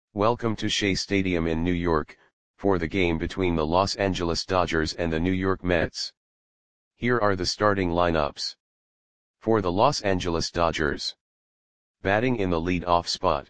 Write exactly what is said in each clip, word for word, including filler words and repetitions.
Welcome to Shea Stadium in New York, for the game between the Los Angeles Dodgers and the New York Mets. Here are the starting lineups. For the Los Angeles Dodgers. Batting in the lead-off spot.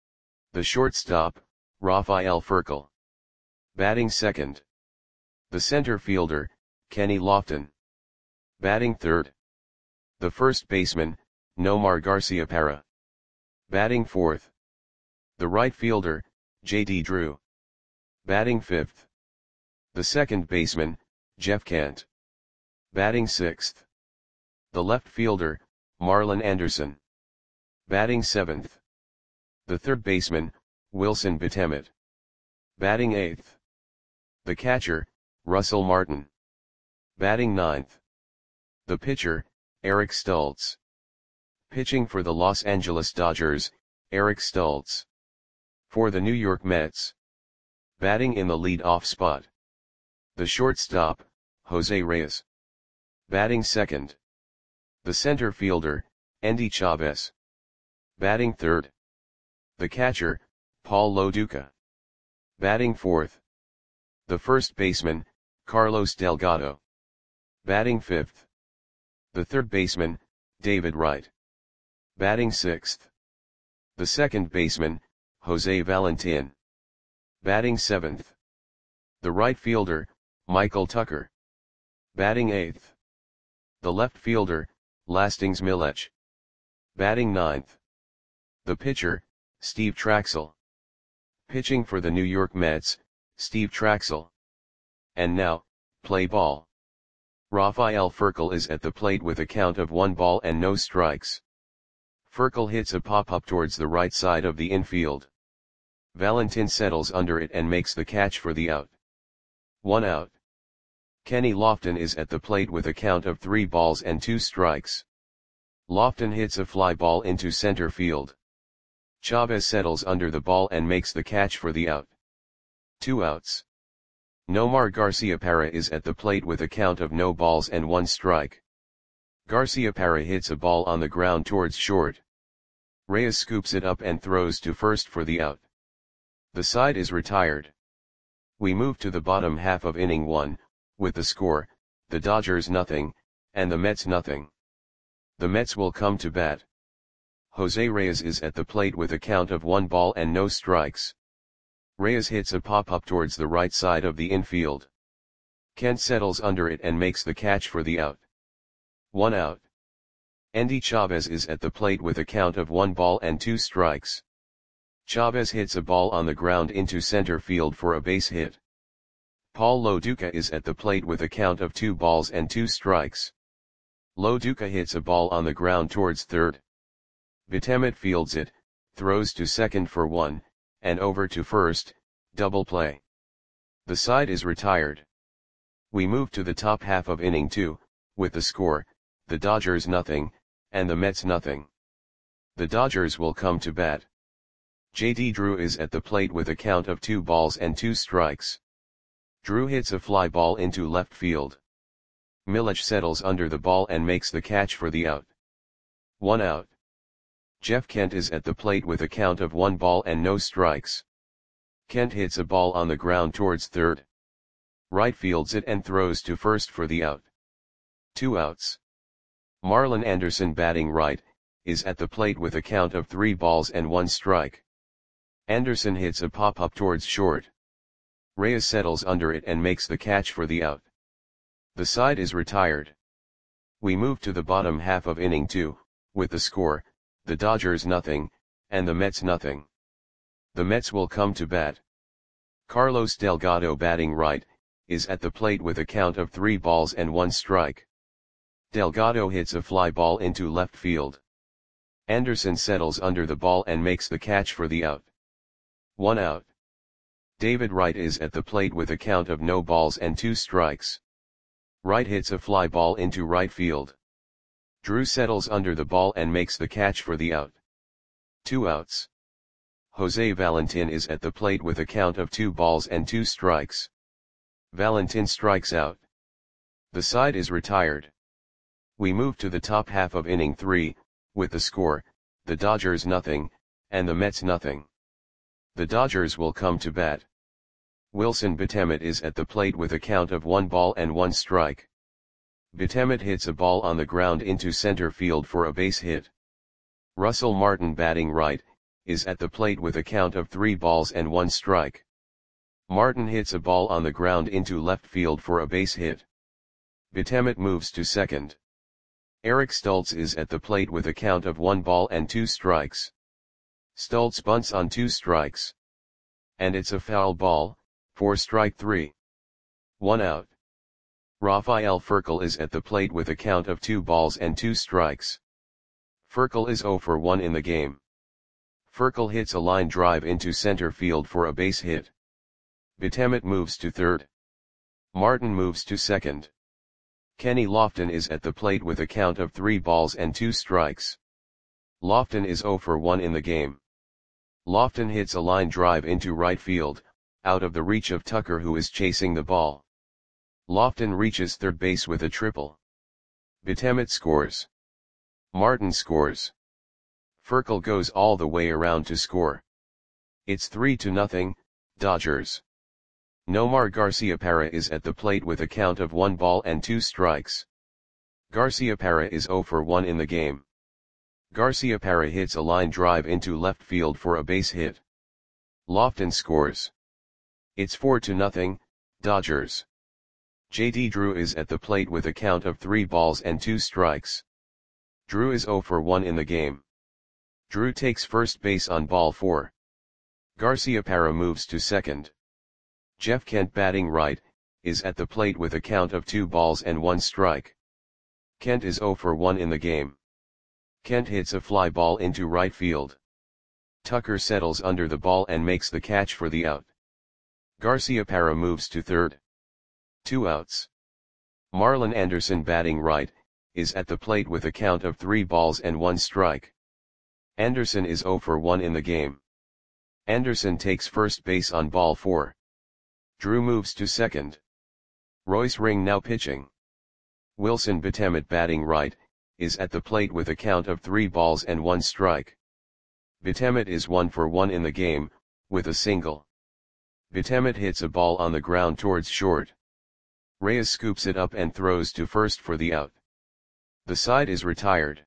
The shortstop, Rafael Furcal. Batting second. The center fielder, Kenny Lofton. Batting third. The first baseman, Nomar Garciaparra. Batting fourth. The right fielder, J D Drew. Batting fifth. The second baseman, Jeff Kent. Batting sixth. The left fielder, Marlon Anderson. Batting seventh. The third baseman, Wilson Betemet. Batting eighth. The catcher, Russell Martin. Batting ninth. The pitcher, Eric Stultz. Pitching for the Los Angeles Dodgers, Eric Stultz. For the New York Mets. Batting in the lead-off spot. The shortstop, Jose Reyes. Batting second. The center fielder, Endy Chavez. Batting third. The catcher, Paul Lo Duca. Batting fourth. The first baseman, Carlos Delgado. Batting fifth. The third baseman, David Wright. Batting sixth. The second baseman, Jose Valentin. Batting seventh. The right fielder, Michael Tucker. Batting eighth. The left fielder, Lastings Milech. Batting ninth. The pitcher, Steve Traxel. Pitching for the New York Mets, Steve Traxel. And now, play ball. Rafael Furcal is at the plate with a count of one ball and no strikes. Furcal hits a pop-up towards the right side of the infield. Valentin settles under it and makes the catch for the out. One out. Kenny Lofton is at the plate with a count of three balls and two strikes. Lofton hits a fly ball into center field. Chavez settles under the ball and makes the catch for the out. Two outs. Nomar Garciaparra is at the plate with a count of no balls and one strike. Garciaparra hits a ball on the ground towards short. Reyes scoops it up and throws to first for the out. The side is retired. We move to the bottom half of inning one, with the score, the Dodgers nothing, and the Mets nothing. The Mets will come to bat. Jose Reyes is at the plate with a count of one ball and no strikes. Reyes hits a pop-up towards the right side of the infield. Kent settles under it and makes the catch for the out. One out. Endy Chavez is at the plate with a count of one ball and two strikes. Chavez hits a ball on the ground into center field for a base hit. Paul Lo Duca is at the plate with a count of two balls and two strikes. Lo Duca hits a ball on the ground towards third. Betemet fields it, throws to second for one, and over to first, double play. The side is retired. We move to the top half of inning two, with the score, the Dodgers nothing, and the Mets nothing. The Dodgers will come to bat. J D Drew is at the plate with a count of two balls and two strikes. Drew hits a fly ball into left field. Milech settles under the ball and makes the catch for the out. One out. Jeff Kent is at the plate with a count of one ball and no strikes. Kent hits a ball on the ground towards third. Right fields it and throws to first for the out. Two outs. Marlon Anderson, batting right, is at the plate with a count of three balls and one strike. Anderson hits a pop-up towards short. Reyes settles under it and makes the catch for the out. The side is retired. We move to the bottom half of inning two, with the score, the Dodgers nothing, and the Mets nothing. The Mets will come to bat. Carlos Delgado, batting right, is at the plate with a count of three balls and one strike. Delgado hits a fly ball into left field. Anderson settles under the ball and makes the catch for the out. One out. David Wright is at the plate with a count of no balls and two strikes. Wright hits a fly ball into right field. Drew settles under the ball and makes the catch for the out. Two outs. Jose Valentin is at the plate with a count of two balls and two strikes. Valentin strikes out. The side is retired. We move to the top half of inning three, with the score, the Dodgers nothing, and the Mets nothing. The Dodgers will come to bat. Wilson Betemit is at the plate with a count of one ball and one strike. Betemit hits a ball on the ground into center field for a base hit. Russell Martin, batting right, is at the plate with a count of three balls and one strike. Martin hits a ball on the ground into left field for a base hit. Betemit moves to second. Eric Stults is at the plate with a count of one ball and two strikes. Stults bunts on two strikes. And it's a foul ball, for strike three. One out. Rafael Furcal is at the plate with a count of two balls and two strikes. Furcal is zero for one in the game. Furcal hits a line drive into center field for a base hit. Betemit moves to third. Martin moves to second. Kenny Lofton is at the plate with a count of three balls and two strikes. Lofton is zero for one in the game. Lofton hits a line drive into right field, out of the reach of Tucker, who is chasing the ball. Lofton reaches third base with a triple. Betemit scores. Martin scores. Furcal goes all the way around to score. It's three to nothing, Dodgers. Nomar Garciaparra is at the plate with a count of one ball and two strikes. Garciaparra is zero for one in the game. Garciaparra hits a line drive into left field for a base hit. Lofton scores. It's four to nothing, Dodgers. J D Drew is at the plate with a count of three balls and two strikes. Drew is zero for one in the game. Drew takes first base on ball four. Garciaparra moves to second. Jeff Kent, batting right, is at the plate with a count of two balls and one strike. Kent is zero for one in the game. Kent hits a fly ball into right field. Tucker settles under the ball and makes the catch for the out. Garciaparra moves to third. Two outs. Marlon Anderson, batting right, is at the plate with a count of three balls and one strike. Anderson is zero for one in the game. Anderson takes first base on ball four. Drew moves to second. Royce Ring now pitching. Wilson Betemit, batting right, is at the plate with a count of three balls and one strike. Betemit is one for one in the game, with a single. Betemit hits a ball on the ground towards short. Reyes scoops it up and throws to first for the out. The side is retired.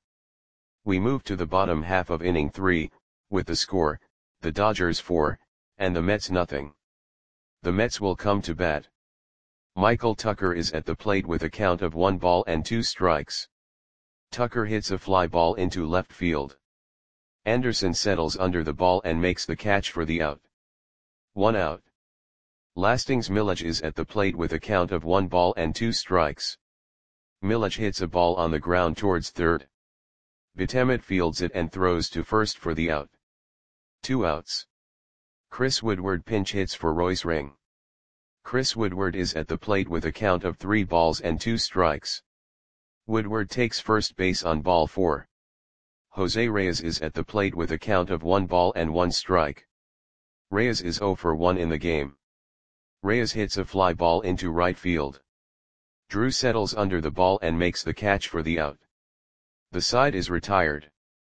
We move to the bottom half of inning three, with the score, the Dodgers four, and the Mets nothing. The Mets will come to bat. Michael Tucker is at the plate with a count of one ball and two strikes. Tucker hits a fly ball into left field. Anderson settles under the ball and makes the catch for the out. One out. Lastings Milledge is at the plate with a count of one ball and two strikes. Milledge hits a ball on the ground towards third. Betemit fields it and throws to first for the out. Two outs. Chris Woodward pinch hits for Royce Ring. Chris Woodward is at the plate with a count of three balls and two strikes. Woodward takes first base on ball four. Jose Reyes is at the plate with a count of one ball and one strike. Reyes is zero for one in the game. Reyes hits a fly ball into right field. Drew settles under the ball and makes the catch for the out. The side is retired.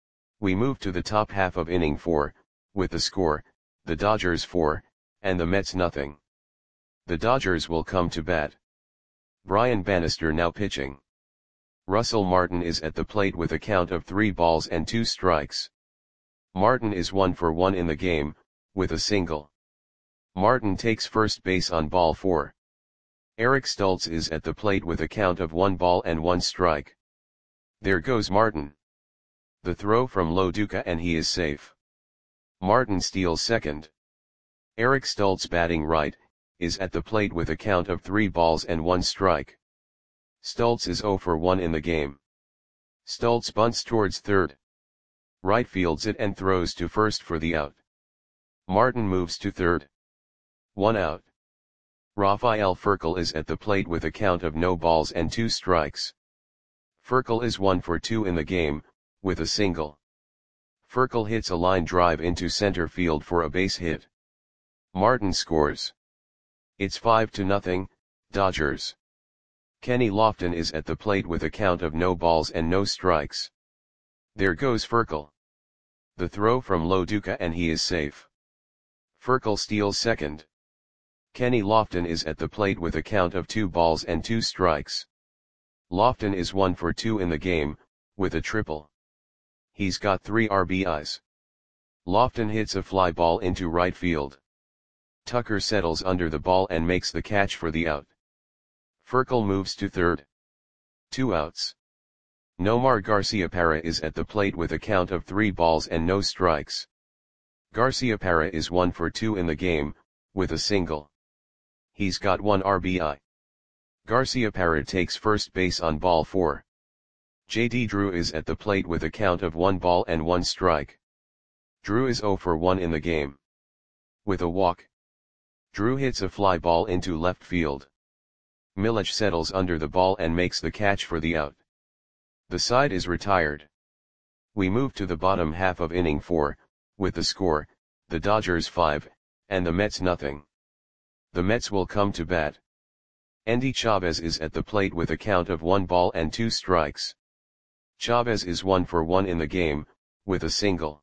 We move to the top half of inning four, with the score, the Dodgers four, and the Mets nothing. The Dodgers will come to bat. Brian Bannister now pitching. Russell Martin is at the plate with a count of three balls and two strikes. Martin is one for one in the game, with a single. Martin takes first base on ball four. Eric Stults is at the plate with a count of one ball and one strike. There goes Martin. The throw from Lo Duca and he is safe. Martin steals second. Eric Stults, batting right, is at the plate with a count of three balls and one strike. Stults is zero for one in the game. Stults bunts towards third. Right fields it and throws to first for the out. Martin moves to third. One out. Rafael Furcal is at the plate with a count of no balls and two strikes. Furcal is one for two in the game, with a single. Furcal hits a line drive into center field for a base hit. Martin scores. It's five to nothing, Dodgers. Kenny Lofton is at the plate with a count of no balls and no strikes. There goes Furcal. The throw from Lo Duca and he is safe. Furcal steals second. Kenny Lofton is at the plate with a count of two balls and two strikes. Lofton is one for two in the game, with a triple. He's got three R B Is. Lofton hits a fly ball into right field. Tucker settles under the ball and makes the catch for the out. Furcal moves to third. Two outs. Nomar Garciaparra is at the plate with a count of three balls and no strikes. Garciaparra is one for two in the game, with a single. He's got one R B I. Garciaparra takes first base on ball four. J D Drew is at the plate with a count of one ball and one strike. Drew is zero for one in the game. With a walk, Drew hits a fly ball into left field. Milich settles under the ball and makes the catch for the out. The side is retired. We move to the bottom half of inning four, with the score, the Dodgers five, and the Mets nothing. The Mets will come to bat. Endy Chavez is at the plate with a count of one ball and two strikes. Chavez is one for one in the game, with a single.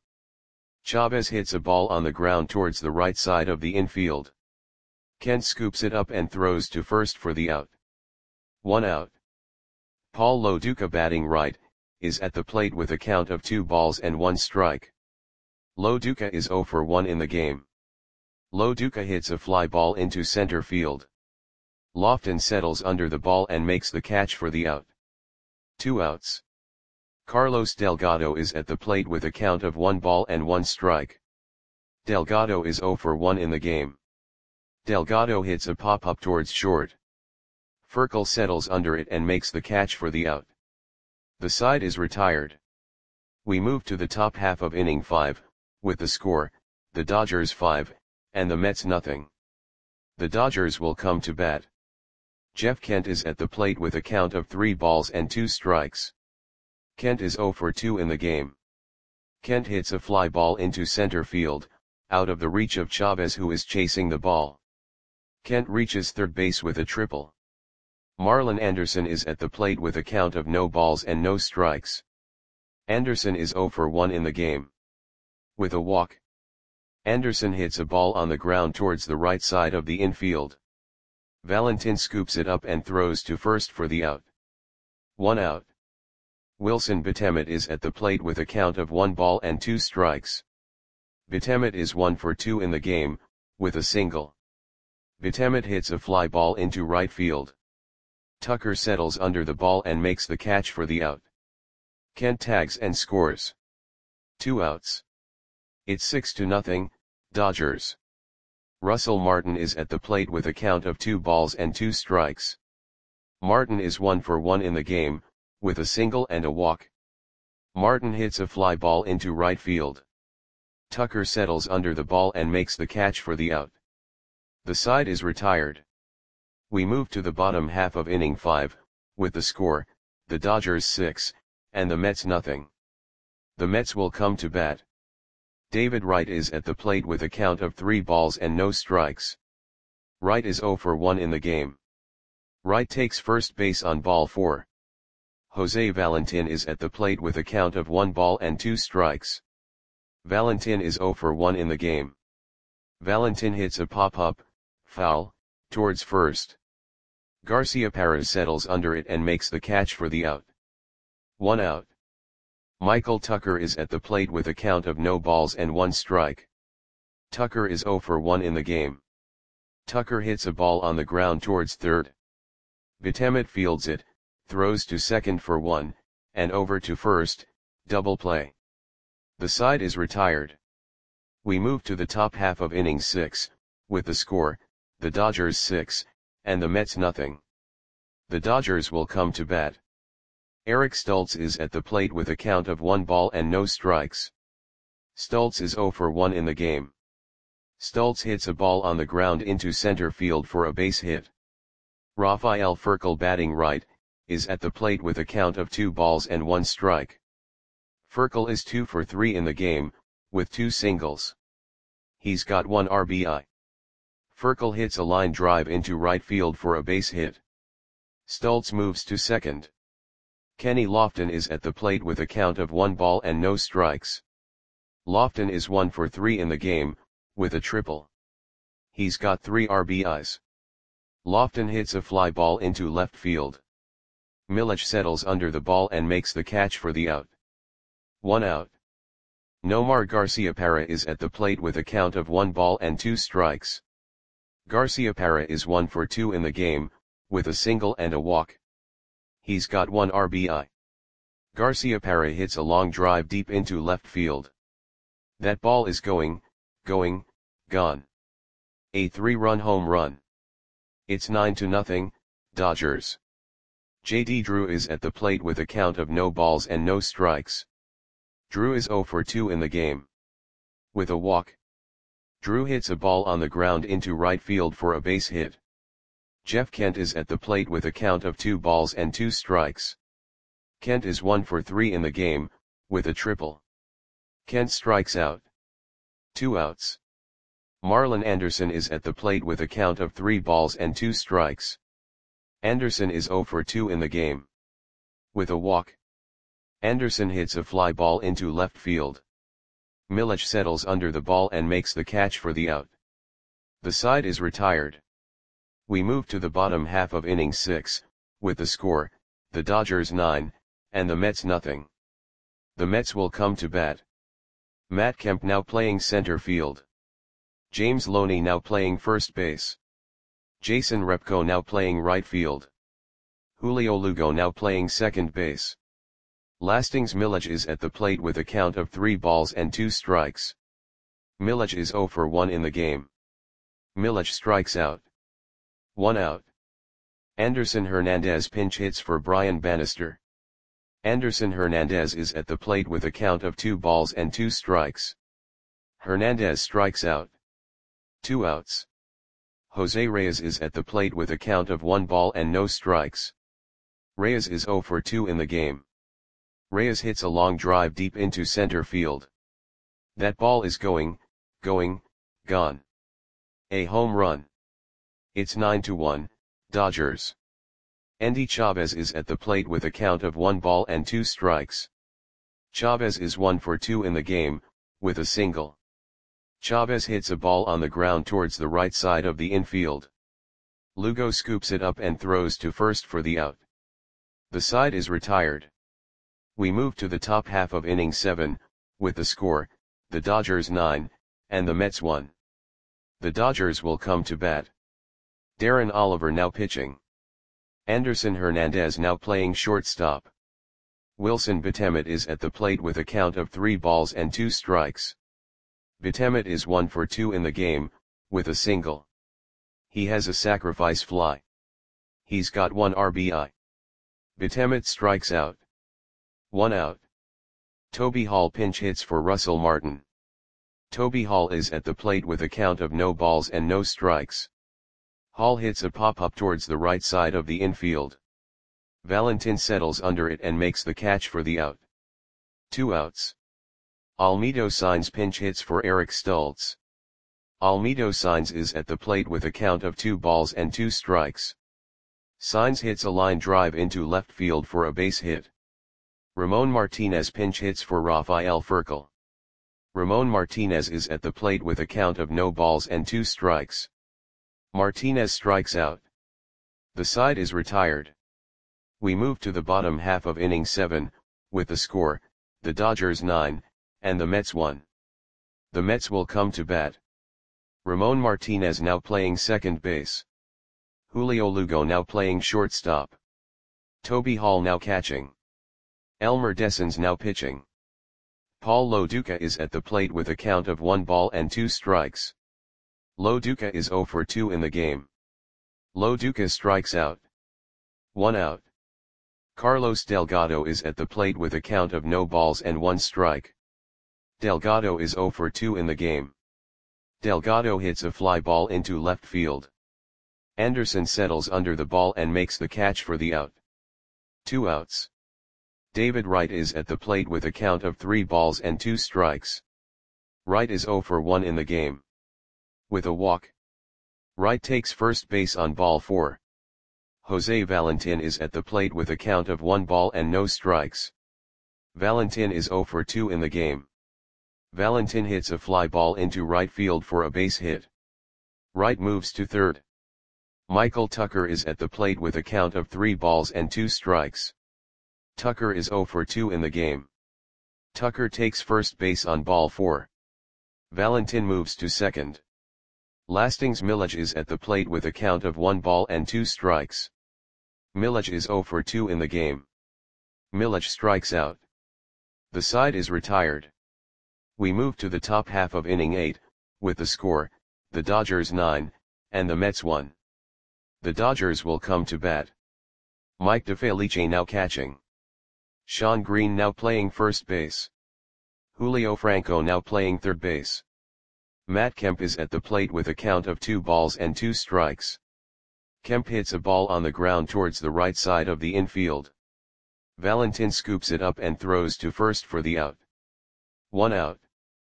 Chavez hits a ball on the ground towards the right side of the infield. Kent scoops it up and throws to first for the out. One out. Paul Lo Duca, batting right, is at the plate with a count of two balls and one strike. Lo Duca is zero for one in the game. Lo Duca hits a fly ball into center field. Lofton settles under the ball and makes the catch for the out. Two outs. Carlos Delgado is at the plate with a count of one ball and one strike. Delgado is zero for one in the game. Delgado hits a pop-up towards short. Furcal settles under it and makes the catch for the out. The side is retired. We move to the top half of inning five, with the score, the Dodgers five, and the Mets nothing. The Dodgers will come to bat. Jeff Kent is at the plate with a count of three balls and two strikes. Kent is zero for two in the game. Kent hits a fly ball into center field, out of the reach of Chavez, who is chasing the ball. Kent reaches third base with a triple. Marlon Anderson is at the plate with a count of no balls and no strikes. Anderson is zero for one in the game. With a walk, Anderson hits a ball on the ground towards the right side of the infield. Valentin scoops it up and throws to first for the out. One out. Wilson Betemet is at the plate with a count of one ball and two strikes. Betemet is one for two in the game, with a single. Betemet hits a fly ball into right field. Tucker settles under the ball and makes the catch for the out. Kent tags and scores. Two outs. It's six to nothing, Dodgers. Russell Martin is at the plate with a count of two balls and two strikes. Martin is one for one in the game, with a single and a walk. Martin hits a fly ball into right field. Tucker settles under the ball and makes the catch for the out. The side is retired. We move to the bottom half of inning five, with the score, the Dodgers six, and the Mets nothing. The Mets will come to bat. David Wright is at the plate with a count of three balls and no strikes. Wright is zero for one in the game. Wright takes first base on ball four. Jose Valentin is at the plate with a count of one ball and two strikes. Valentin is zero for one in the game. Valentin hits a pop-up, foul, towards first. Garciaparra settles under it and makes the catch for the out. One out. Michael Tucker is at the plate with a count of no balls and one strike. Tucker is zero for one in the game. Tucker hits a ball on the ground towards third. Betemet fields it, throws to second for one, and over to first, double play. The side is retired. We move to the top half of inning six, with the score, the Dodgers six, and the Mets nothing. The Dodgers will come to bat. Eric Stultz is at the plate with a count of one ball and no strikes. Stultz is zero for one in the game. Stultz hits a ball on the ground into center field for a base hit. Rafael Furcal, batting right, is at the plate with a count of two balls and one strike. Furcal is two for three in the game, with two singles. He's got one R B I. Furcal hits a line drive into right field for a base hit. Stultz moves to second. Kenny Lofton is at the plate with a count of one ball and no strikes. Lofton is one for three in the game, with a triple. He's got three R B Is. Lofton hits a fly ball into left field. Milledge settles under the ball and makes the catch for the out. One out. Nomar Garciaparra is at the plate with a count of one ball and two strikes. Garciaparra is one for two in the game, with a single and a walk. He's got one R B I. Garciaparra hits a long drive deep into left field. That ball is going, going, gone. A three-run home run. It's nine to nothing, Dodgers. J D Drew is at the plate with a count of no balls and no strikes. Drew is zero for two in the game. With a walk. Drew hits a ball on the ground into right field for a base hit. Jeff Kent is at the plate with a count of two balls and two strikes. Kent is one for three in the game, with a triple. Kent strikes out. Two outs. Marlon Anderson is at the plate with a count of three balls and two strikes. Anderson is zero for two in the game. With a walk. Anderson hits a fly ball into left field. Milledge settles under the ball and makes the catch for the out. The side is retired. We move to the bottom half of inning six, with the score, the Dodgers nine, and the Mets nothing. The Mets will come to bat. Matt Kemp now playing center field. James Loney now playing first base. Jason Repko now playing right field. Julio Lugo now playing second base. Lastings Milledge is at the plate with a count of three balls and two strikes. Milledge is zero for one in the game. Milledge strikes out. One out. Anderson Hernandez pinch hits for Brian Bannister. Anderson Hernandez is at the plate with a count of two balls and two strikes. Hernandez strikes out. Two outs. Jose Reyes is at the plate with a count of one ball and no strikes. Reyes is zero for two in the game. Reyes hits a long drive deep into center field. That ball is going, going, gone. A home run. It's nine to one, Dodgers. Endy Chavez is at the plate with a count of one ball and two strikes. Chavez is one for two in the game, with a single. Chavez hits a ball on the ground towards the right side of the infield. Lugo scoops it up and throws to first for the out. The side is retired. We move to the top half of inning seven, with the score, the Dodgers nine, and the Mets one. The Dodgers will come to bat. Darren Oliver now pitching. Anderson Hernandez now playing shortstop. Wilson Betemit is at the plate with a count of three balls and two strikes. Betemit is one for two in the game, with a single. He has a sacrifice fly. He's got one R B I. Betemit strikes out. One out. Toby Hall pinch hits for Russell Martin. Toby Hall is at the plate with a count of no balls and no strikes. Hall hits a pop-up towards the right side of the infield. Valentin settles under it and makes the catch for the out. Two outs. Almedo Signs pinch hits for Eric Stultz. Almedo Signs is at the plate with a count of two balls and two strikes. Signs hits a line drive into left field for a base hit. Ramon Martinez pinch hits for Rafael Furcal. Ramon Martinez is at the plate with a count of no balls and two strikes. Martinez strikes out. The side is retired. We move to the bottom half of inning seven, with the score, the Dodgers nine, and the Mets one. The Mets will come to bat. Ramon Martinez now playing second base. Julio Lugo now playing shortstop. Toby Hall now catching. Elmer Dessens now pitching. Paul Lo Duca is at the plate with a count of one ball and two strikes. Lo Duca is zero for two in the game. Lo Duca strikes out. One out. Carlos Delgado is at the plate with a count of no balls and one strike. Delgado is zero for two in the game. Delgado hits a fly ball into left field. Anderson settles under the ball and makes the catch for the out. Two outs. David Wright is at the plate with a count of three balls and two strikes. Wright is zero for one in the game. With a walk. Wright takes first base on ball four. Jose Valentin is at the plate with a count of one ball and no strikes. Valentin is zero for two in the game. Valentin hits a fly ball into right field for a base hit. Wright moves to third. Michael Tucker is at the plate with a count of three balls and two strikes. Tucker is zero for two in the game. Tucker takes first base on ball four. Valentin moves to second. Lastings Milledge is at the plate with a count of one ball and two strikes. Milledge is zero for two in the game. Milledge strikes out. The side is retired. We move to the top half of inning eight, with the score, the Dodgers nine, and the Mets one. The Dodgers will come to bat. Mike DeFelice now catching. Shawn Green now playing first base. Julio Franco now playing third base. Matt Kemp is at the plate with a count of two balls and two strikes. Kemp hits a ball on the ground towards the right side of the infield. Valentin scoops it up and throws to first for the out. One out.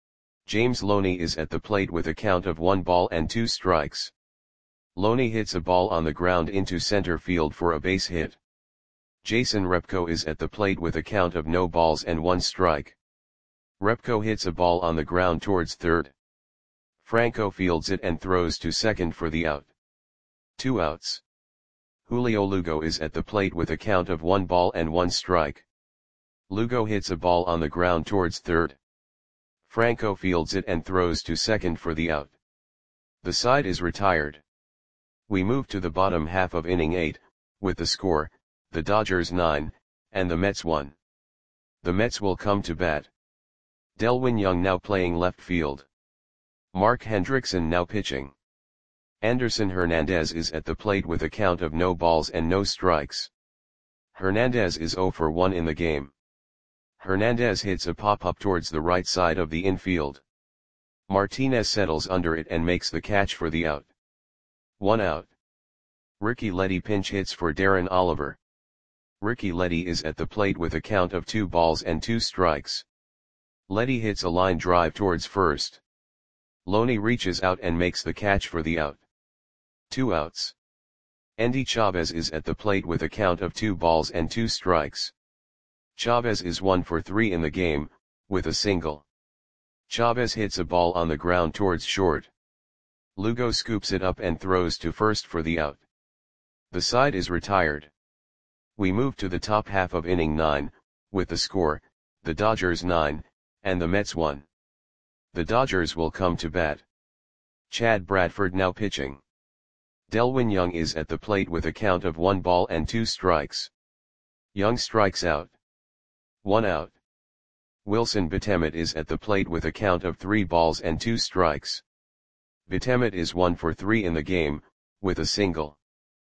James Loney is at the plate with a count of one ball and two strikes. Loney hits a ball on the ground into center field for a base hit. Jason Repko is at the plate with a count of no balls and one strike. Repko hits a ball on the ground towards third. Franco fields it and throws to second for the out. Two outs. Julio Lugo is at the plate with a count of one ball and one strike. Lugo hits a ball on the ground towards third. Franco fields it and throws to second for the out. The side is retired. We move to the bottom half of inning eight, with the score, the Dodgers nine, and the Mets one. The Mets will come to bat. Delwin Young now playing left field. Mark Hendrickson now pitching. Anderson Hernandez is at the plate with a count of no balls and no strikes. Hernandez is zero for one in the game. Hernandez hits a pop-up towards the right side of the infield. Martinez settles under it and makes the catch for the out. One out. Ricky Leddy pinch hits for Darren Oliver. Ricky Leddy is at the plate with a count of two balls and two strikes. Leddy hits a line drive towards first. Loney reaches out and makes the catch for the out. Two outs. Endy Chavez is at the plate with a count of two balls and two strikes. Chavez is one for three in the game, with a single. Chavez hits a ball on the ground towards short. Lugo scoops it up and throws to first for the out. The side is retired. We move to the top half of inning nine, with the score, the Dodgers nine, and the Mets one. The Dodgers will come to bat. Chad Bradford now pitching. Delwin Young is at the plate with a count of one ball and two strikes. Young strikes out. One out. Wilson Betemet is at the plate with a count of three balls and two strikes. Betemet is one for three in the game, with a single.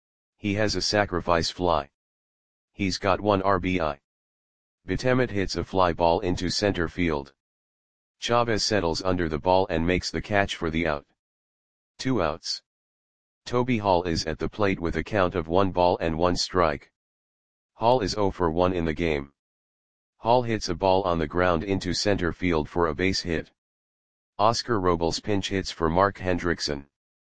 He has a sacrifice fly. He's got one R B I. Betemet hits a fly ball into center field. Chavez settles under the ball and makes the catch for the out. Two outs. Toby Hall is at the plate with a count of one ball and one strike. Hall is zero for one in the game. Hall hits a ball on the ground into center field for a base hit. Oscar Robles pinch hits for Mark Hendrickson.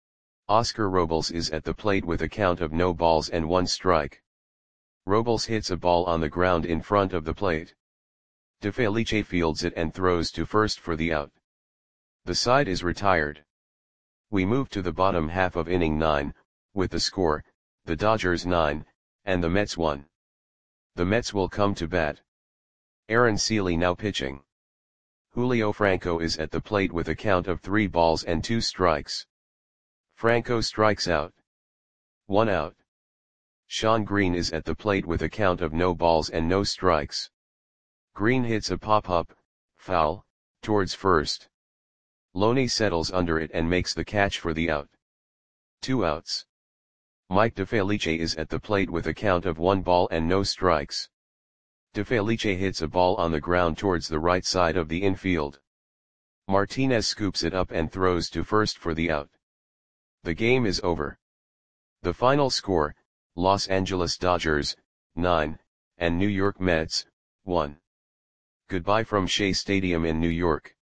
Oscar Robles is at the plate with a count of no balls and one strike. Robles hits a ball on the ground in front of the plate. DeFelice fields it and throws to first for the out. The side is retired. We move to the bottom half of inning nine, with the score, the Dodgers nine, and the Mets one. The Mets will come to bat. Aaron Seeley now pitching. Julio Franco is at the plate with a count of three balls and two strikes. Franco strikes out. One out. Shawn Green is at the plate with a count of no balls and no strikes. Green hits a pop-up, foul, towards first. Loney settles under it and makes the catch for the out. Two outs. Mike DeFelice is at the plate with a count of one ball and no strikes. DeFelice hits a ball on the ground towards the right side of the infield. Martinez scoops it up and throws to first for the out. The game is over. The final score, Los Angeles Dodgers, nine, and New York Mets, one. Goodbye from Shea Stadium in New York.